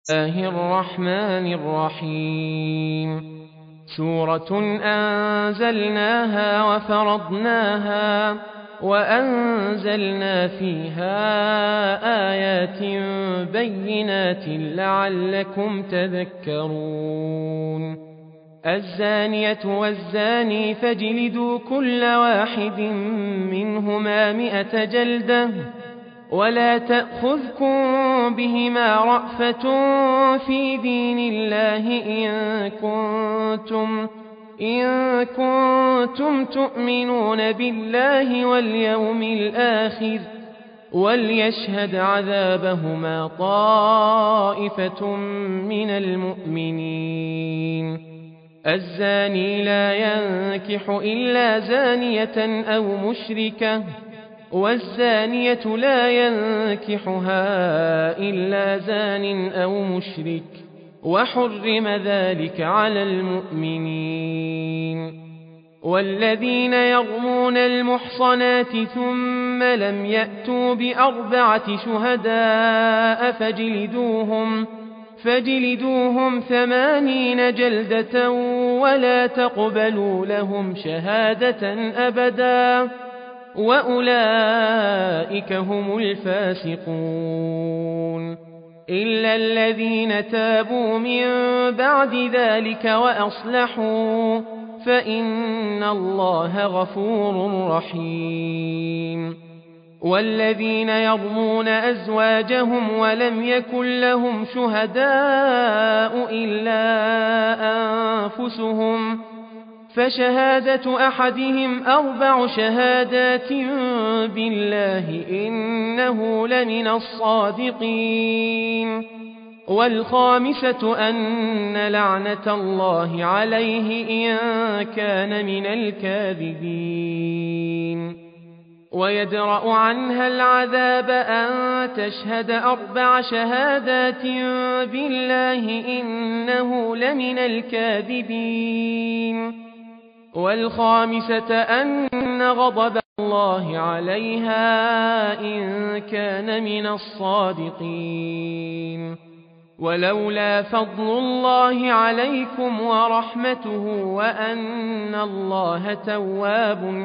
الله الرحمن الرحيم سورة أنزلناها وفرضناها وأنزلنا فيها آيات بينات لعلكم تذكرون الزانية والزاني فاجلدوا كل واحد منهما 100 جلدة ولا تأخذكم بهما رأفة في دين الله إن كنتم تؤمنون بالله واليوم الآخر وليشهد عذابهما طائفة من المؤمنين الزاني لا ينكح إلا زانية أو مشركة والزانية لا ينكحها إلا زان أو مشرك وحرم ذلك على المؤمنين والذين يرمون المحصنات ثم لم يأتوا ب4 شهداء فاجلدوهم 80 جلدة ولا تقبلوا لهم شهادة أبدا وأولئك هم الفاسقون إلا الذين تابوا من بعد ذلك وأصلحوا فإن الله غفور رحيم والذين يرمون أزواجهم ولم يكن لهم شهداء إلا أنفسهم فشهادة أحدهم 4 شهادات بالله إنه لمن الصادقين والخامسة أن لعنة الله عليه إن كان من الكاذبين ويدرأ عنها العذاب أن تشهد 4 شهادات بالله إنه لمن الكاذبين والخامسة أن غضب الله عليها إن كان من الصادقين ولولا فضل الله عليكم ورحمته وأن الله تواب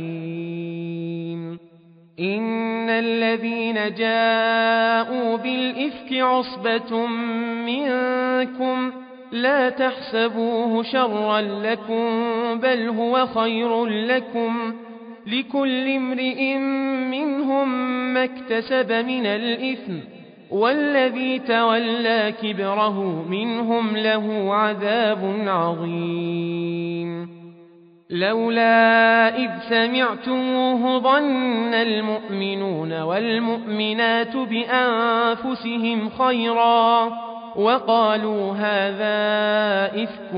حكيم إن الذين جاءوا بالإفك عصبة منكم لا تحسبوه شرا لكم بل هو خير لكم لكل امرئ منهم ما اكتسب من الإثم والذي تولى كبره منهم له عذاب عظيم لولا إذ سمعتموه ظن المؤمنون والمؤمنات بأنفسهم خيرا وقالوا هذا إفك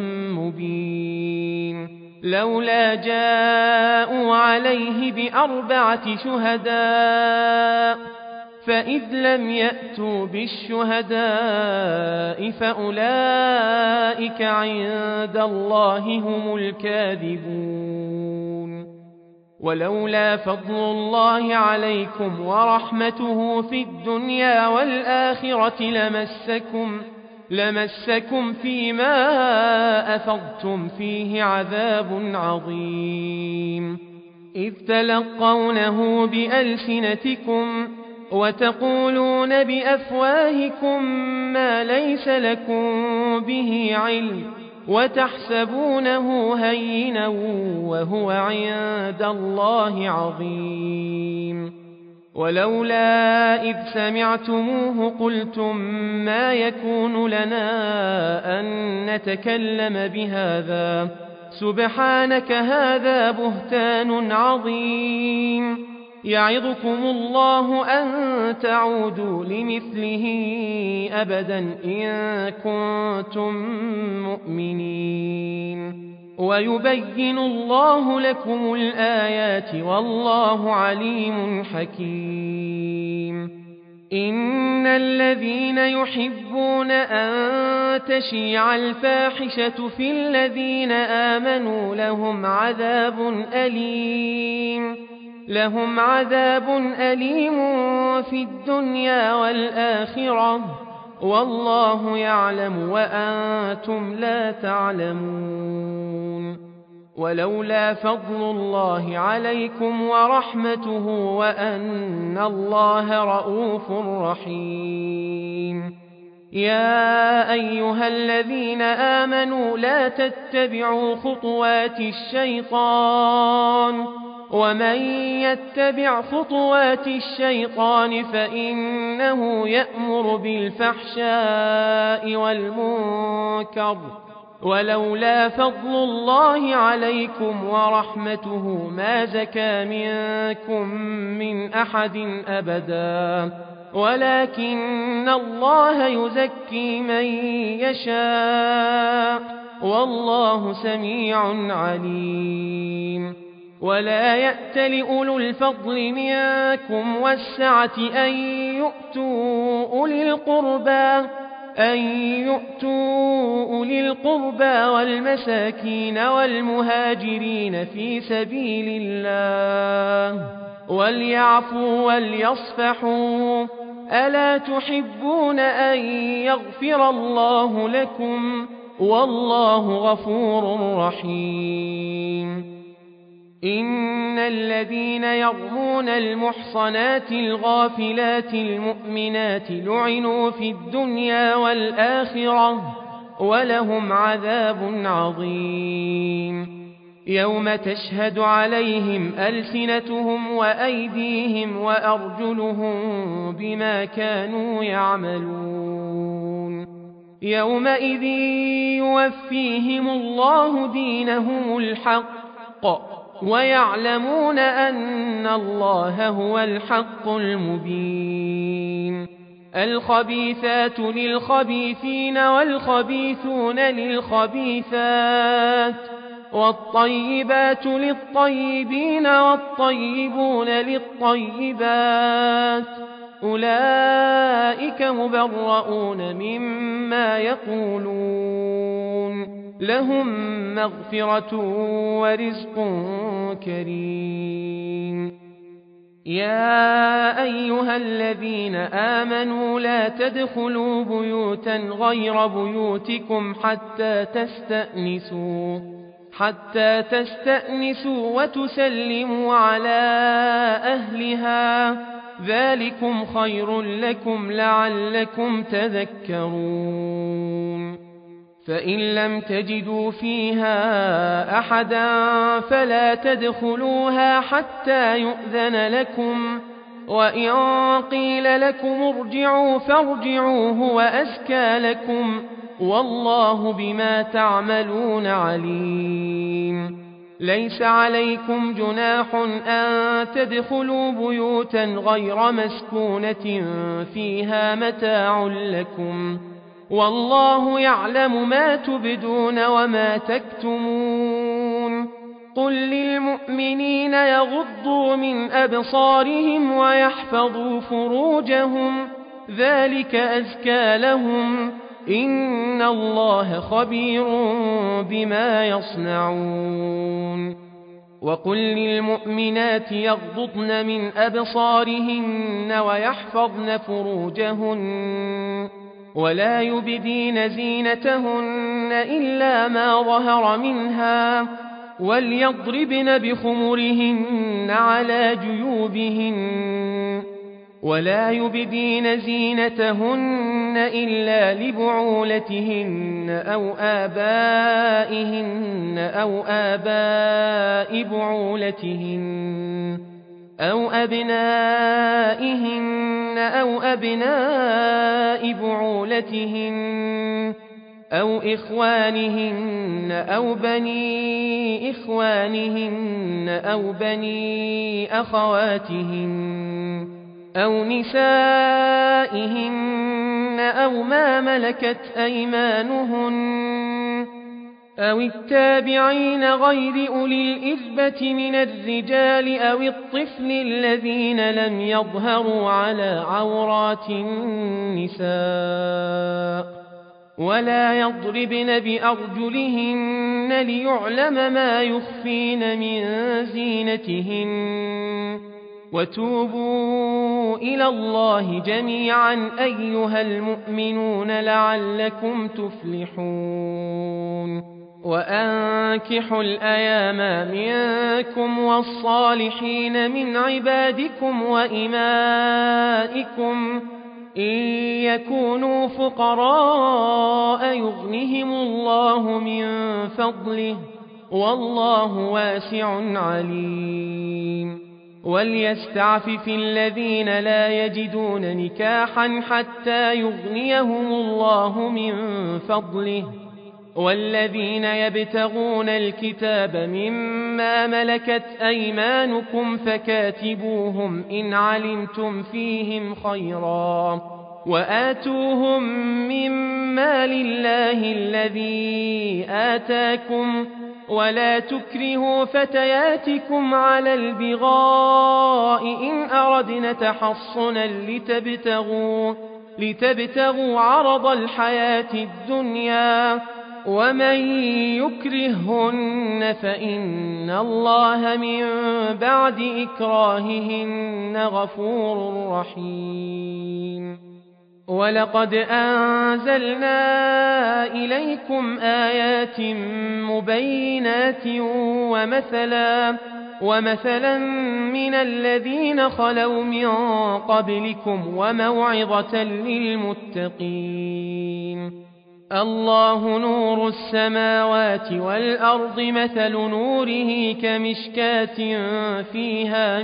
مبين لولا جاءوا عليه ب4 شهداء فإذ لم يأتوا بالشهداء فأولئك عند الله هم الكاذبون ولولا فضل الله عليكم ورحمته في الدنيا والآخرة لمسكم فيما أفضتم فيه عذاب عظيم إذ تلقونه بألسنتكم وتقولون بأفواهكم ما ليس لكم به علم وتحسبونه هينا وهو عند الله عظيم ولولا إذ سمعتموه قلتم ما يكون لنا أن نتكلم بهذا سبحانك هذا بهتان عظيم يعظكم الله أن تعودوا لمثله أبدا إن كنتم مؤمنين ويبين الله لكم الآيات والله عليم حكيم إن الذين يحبون أن تشيع الفاحشة في الذين آمنوا لهم عذاب أليم في الدنيا والآخرة والله يعلم وأنتم لا تعلمون ولولا فضل الله عليكم ورحمته وأن الله رءوف رحيم يا أيها الذين آمنوا لا تتبعوا خطوات الشيطان ومن يتبع خطوات الشيطان فإنه يأمر بالفحشاء والمنكر ولولا فضل الله عليكم ورحمته ما زكى منكم من أحد أبدا ولكن الله يزكي من يشاء والله سميع عليم ولا يأتل أولو الفضل منكم والسعة أن يؤتوا أولي القربى والمساكين والمهاجرين في سبيل الله وليعفوا وليصفحوا ألا تحبون أن يغفر الله لكم والله غفور رحيم إن الذين يرمون المحصنات الغافلات المؤمنات لعنوا في الدنيا والآخرة ولهم عذاب عظيم يوم تشهد عليهم ألسنتهم وأيديهم وأرجلهم بما كانوا يعملون يومئذ يوفيهم الله دينهم الحق ويعلمون أن الله هو الحق المبين الخبيثات للخبيثين والخبيثون للخبيثات والطيبات للطيبين والطيبون للطيبات أولئك مبرؤون مما يقولون لهم مغفرة ورزق كريم يا أيها الذين آمنوا لا تدخلوا بيوتا غير بيوتكم حتى تستأنسوا وتسلموا على أهلها ذلكم خير لكم لعلكم تذكرون فإن لم تجدوا فيها أحدا فلا تدخلوها حتى يؤذن لكم وإن قيل لكم ارجعوا فارجعوا هو أزكى لكم والله بما تعملون عليم ليس عليكم جناح أن تدخلوا بيوتا غير مسكونة فيها متاع لكم والله يعلم ما تبدون وما تكتمون قل للمؤمنين يغضوا من أبصارهم ويحفظوا فروجهم ذلك أزكى لهم إن الله خبير بما يصنعون وقل للمؤمنات يغضضن من أبصارهن ويحفظن فروجهن ولا يبدين زينتهن إلا ما ظهر منها وليضربن بخمرهن على جيوبهن ولا يبدين زينتهن إلا لبعولتهن أو آباء بعولتهن أو أبنائهن أو أبناء بعولتهن أو إخوانهن أو بني إخوانهن أو بني أخواتهن أو نسائهن أو ما ملكت أيمانهن أو التابعين غير أولي الإذبة من الرجال أو الطفل الذين لم يظهروا على عورات النساء ولا يضربن بأرجلهن ليعلم ما يخفين من زينتهن وتوبوا إلى الله جميعا أيها المؤمنون لعلكم تفلحون وأنكحوا الأيام منكم والصالحين من عبادكم وإمائكم إن يكونوا فقراء يغنهم الله من فضله والله واسع عليم وليستعفف الذين لا يجدون نكاحا حتى يغنيهم الله من فضله والذين يبتغون الكتاب مما ملكت أيمانكم فكاتبوهم إن علمتم فيهم خيرا وآتوهم مما لله الذي آتاكم ولا تكرهوا فتياتكم على البغاء إن أردنا تحصنا لتبتغوا عرض الحياة الدنيا ومن يكرههن فإن الله من بعد إكراههن غفور رحيم ولقد أنزلنا إليكم آيات مبينات ومثلا من الذين خلوا من قبلكم وموعظة للمتقين الله نور السماوات والأرض مثل نوره كمشكاة فيها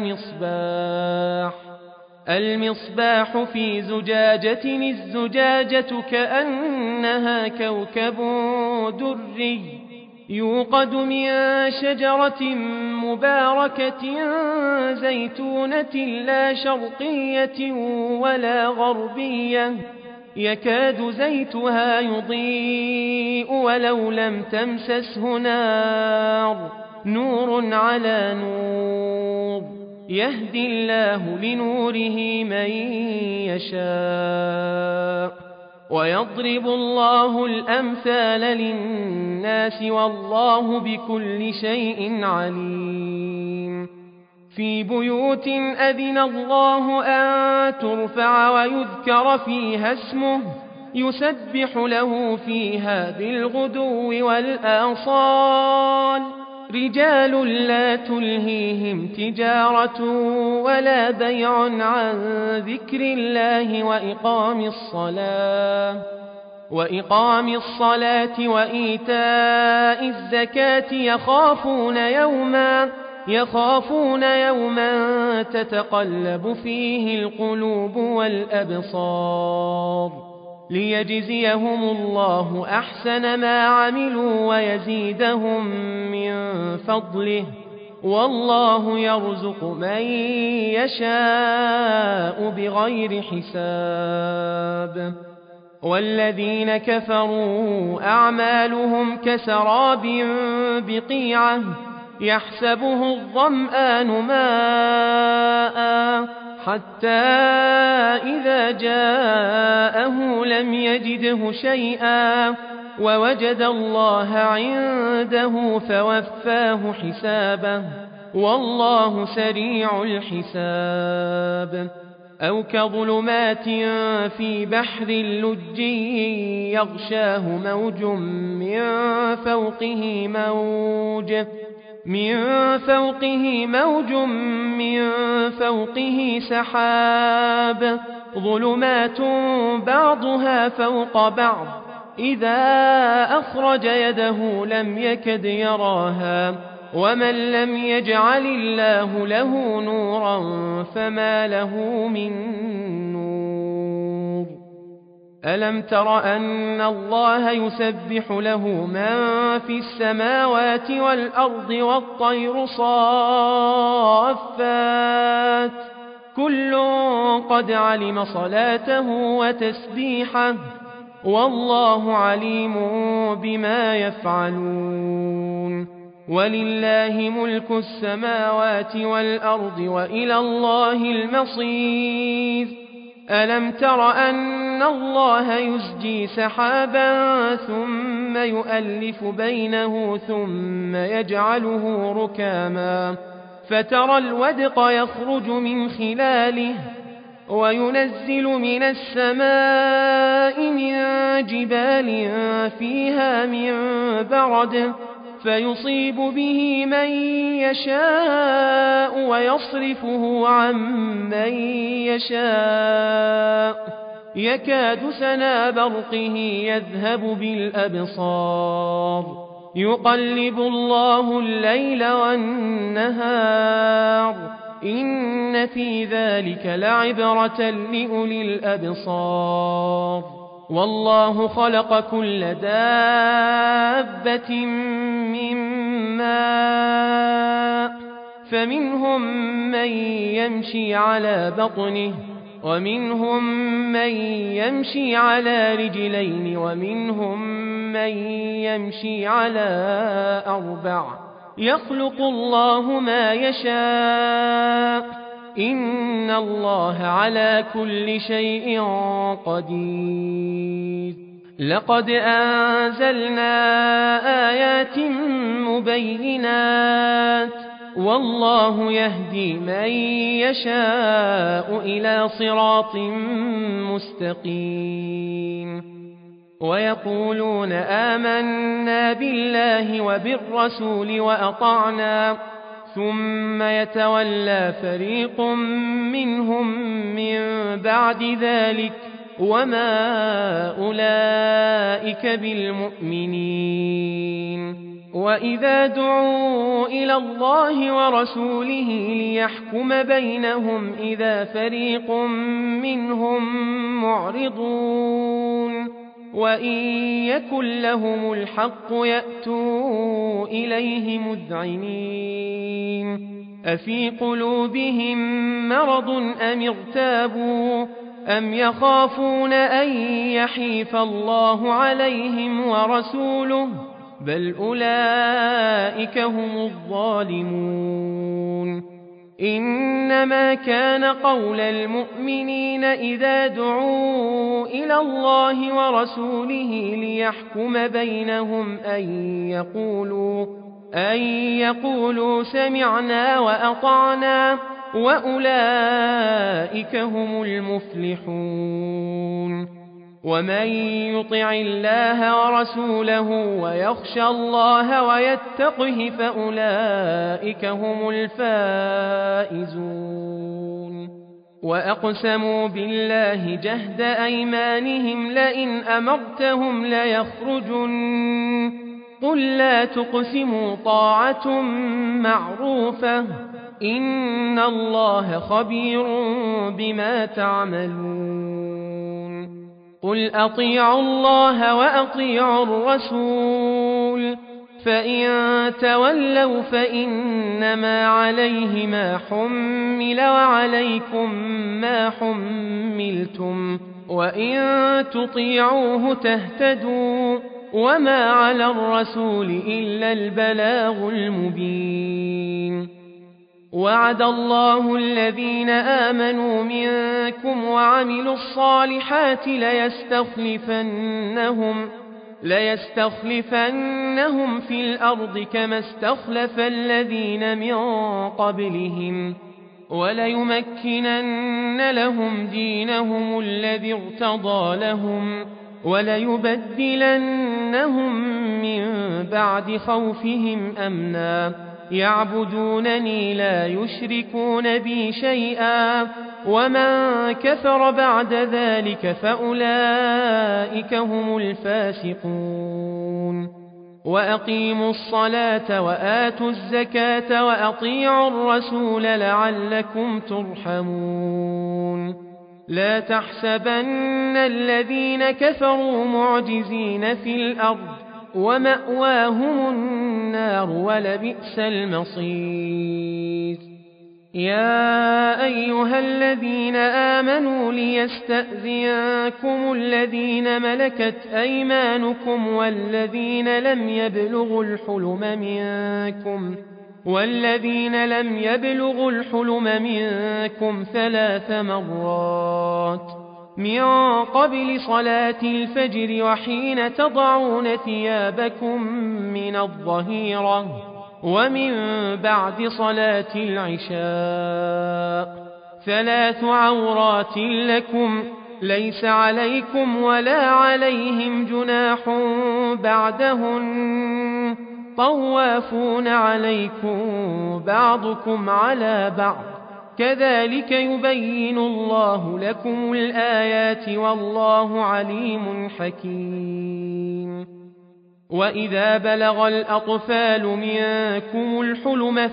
المصباح في زجاجة الزجاجة كأنها كوكب دري يوقد من شجرة مباركة زيتونة لا شرقية ولا غربية يكاد زيتها يضيء ولو لم تمسسه نار نور على نور يهدي الله لنوره من يشاء ويضرب الله الأمثال للناس والله بكل شيء عليم في بيوت أذن الله أن ترفع ويذكر فيها اسمه يسبح له فيها بالغدو والآصال رجال لا تلهيهم تجارة ولا بيع عن ذكر الله وإقام الصلاة وإيتاء الزكاة يخافون يوما تتقلب فيه القلوب والأبصار ليجزيهم الله أحسن ما عملوا ويزيدهم من فضله والله يرزق من يشاء بغير حساب والذين كفروا أعمالهم كسراب بقيعة يحسبه الظمآن ماء حتى إذا جاءه لم يجده شيئا ووجد الله عنده فوفاه حسابه والله سريع الحساب أو كظلمات في بحر لجي يغشاه موج من فوقه سحاب ظلمات بعضها فوق بعض إذا أخرج يده لم يكد يراها ومن لم يجعل الله له نورا فما له من نور ألم تر أن الله يسبح له من في السماوات والأرض والطير صافات كل قد علم صلاته وتسبيحه والله عليم بما يفعلون ولله ملك السماوات والأرض وإلى الله المصير ألم تر أن الله يزجي سحابا ثم يؤلف بينه ثم يجعله ركاما فترى الودق يخرج من خلاله وينزل من السماء من جبال فيها من برد فيصيب به من يشاء ويصرفه عن من يشاء يكاد سنا برقه يذهب بالأبصار يقلب الله الليل والنهار إن في ذلك لعبرة لأولي الأبصار والله خلق كل دابة من ماء فمنهم من يمشي على بطنه ومنهم من يمشي على رجلين ومنهم من يمشي على 4 يخلق الله ما يشاء إن الله على كل شيء قدير لقد أنزلنا آيات مبينات والله يهدي من يشاء إلى صراط مستقيم ويقولون آمنا بالله وبالرسول وأطعنا ثم يتولى فريق منهم من بعد ذلك وما أولئك بالمؤمنين وإذا دعوا إلى الله ورسوله ليحكم بينهم إذا فريق منهم معرضون وإن يكن لهم الحق يأتوا إليه مذعنين أفي قلوبهم مرض أم ارتابوا أم يخافون أن يحيف الله عليهم ورسوله بل أولئك هم الظالمون إنما كان قول المؤمنين إذا دعوا إلى الله ورسوله ليحكم بينهم أن يقولوا سمعنا وأطعنا وأولئك هم المفلحون ومن يطع الله ورسوله ويخشى الله ويتقه فأولئك هم الفائزون وأقسموا بالله جهد أيمانهم لئن أمرتهم ليخرجن قل لا تقسموا طاعة معروفة إن الله خبير بما تعملون قل أطيعوا الله وأطيعوا الرسول فإن تولوا فإنما عليه ما حمل وعليكم ما حملتم وإن تطيعوه تهتدوا وما على الرسول إلا البلاغ المبين وعد الله الذين آمنوا منكم وعملوا الصالحات ليستخلفنهم في الأرض كما استخلف الذين من قبلهم وليمكنن لهم دينهم الذي ارتضى لهم وليبدلنهم من بعد خوفهم أمنا يعبدونني لا يشركون بي شيئا ومن كفر بعد ذلك فأولئك هم الفاسقون وأقيموا الصلاة وآتوا الزكاة وأطيعوا الرسول لعلكم ترحمون لا تحسبن الذين كفروا معجزين في الأرض ومأواهم النار ولبئس المصير يا أيها الذين آمنوا ليستأذنكم الذين ملكت أيمانكم والذين لم يبلغوا الحلم منكم 3 مرات من قبل صلاة الفجر وحين تضعون ثيابكم من الظهيرة ومن بعد صلاة العشاء 3 عورات لكم ليس عليكم ولا عليهم جناح بعدهن طوافون عليكم بعضكم على بعض كذلك يبين الله لكم الآيات والله عليم حكيم. وإذا بلغ الأطفال منكم الحلم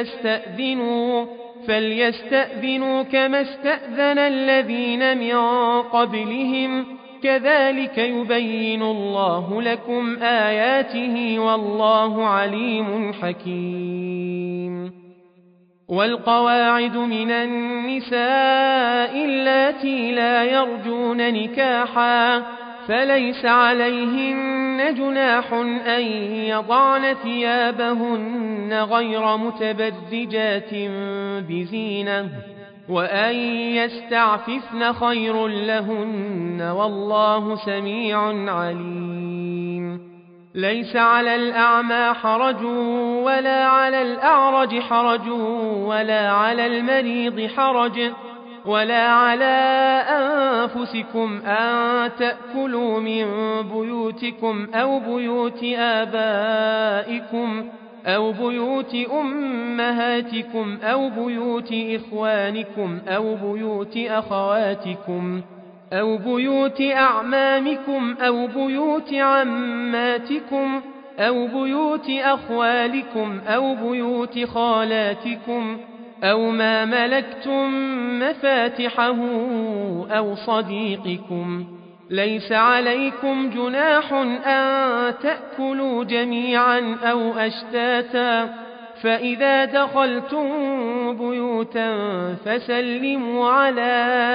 فليستأذنوا كما استأذن الذين من قبلهم كذلك يبين الله لكم آياته والله عليم حكيم. والقواعد من النساء اللاتي لا يرجون نكاحا فليس عليهن جناح أن يضعن ثيابهن غير متبرجات بزينة وأن يستعففن خير لهن والله سميع عليم. ليس على الأعمى حرج ولا على الأعرج حرج ولا على المريض حرج ولا على أنفسكم أن تأكلوا من بيوتكم أو بيوت آبائكم أو بيوت أمهاتكم أو بيوت إخوانكم أو بيوت أخواتكم أو بيوت أعمامكم أو بيوت عماتكم أو بيوت أخوالكم أو بيوت خالاتكم أو ما ملكتم مفاتحه أو صديقكم. ليس عليكم جناح أن تأكلوا جميعا أو أشتاتا فإذا دخلتم بيوتا فسلموا على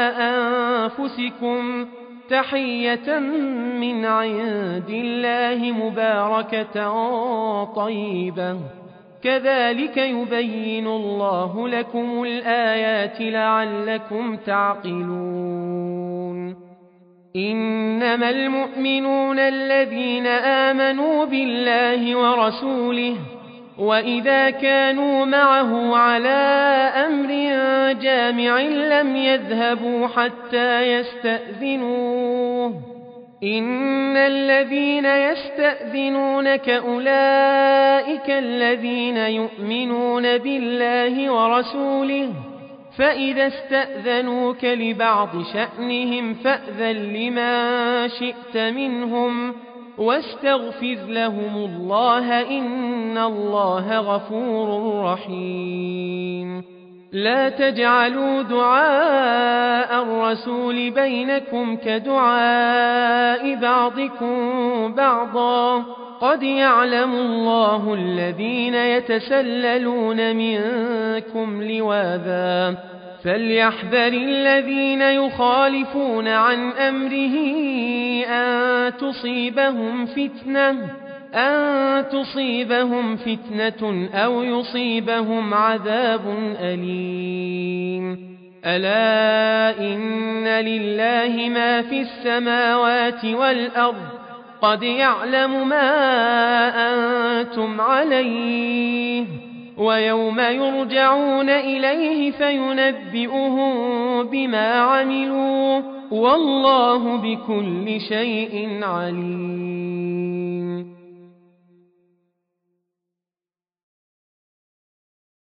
أنفسكم تحية من عند الله مباركة طيبة كذلك يبين الله لكم الآيات لعلكم تعقلون. إنما المؤمنون الذين آمنوا بالله ورسوله وإذا كانوا معه على أمر جامع لم يذهبوا حتى يستأذنوه. إن الذين يستأذنونك أولئك الذين يؤمنون بالله ورسوله فإذا استأذنوك لبعض شأنهم فأذن لما شئت منهم واستغفر لهم الله إن الله غفور رحيم. لا تجعلوا دعاء الرسول بينكم كدعاء بعضكم بعضا قد يعلم الله الذين يتسللون منكم لواذا فليحذر الذين يخالفون عن أمره أن تصيبهم فتنة أو يصيبهم عذاب أليم. ألا إن لله ما في السماوات والأرض قد يعلم ما أنتم عليه ويوم يرجعون إليه فينبئهم بما عملوا والله بكل شيء عليم.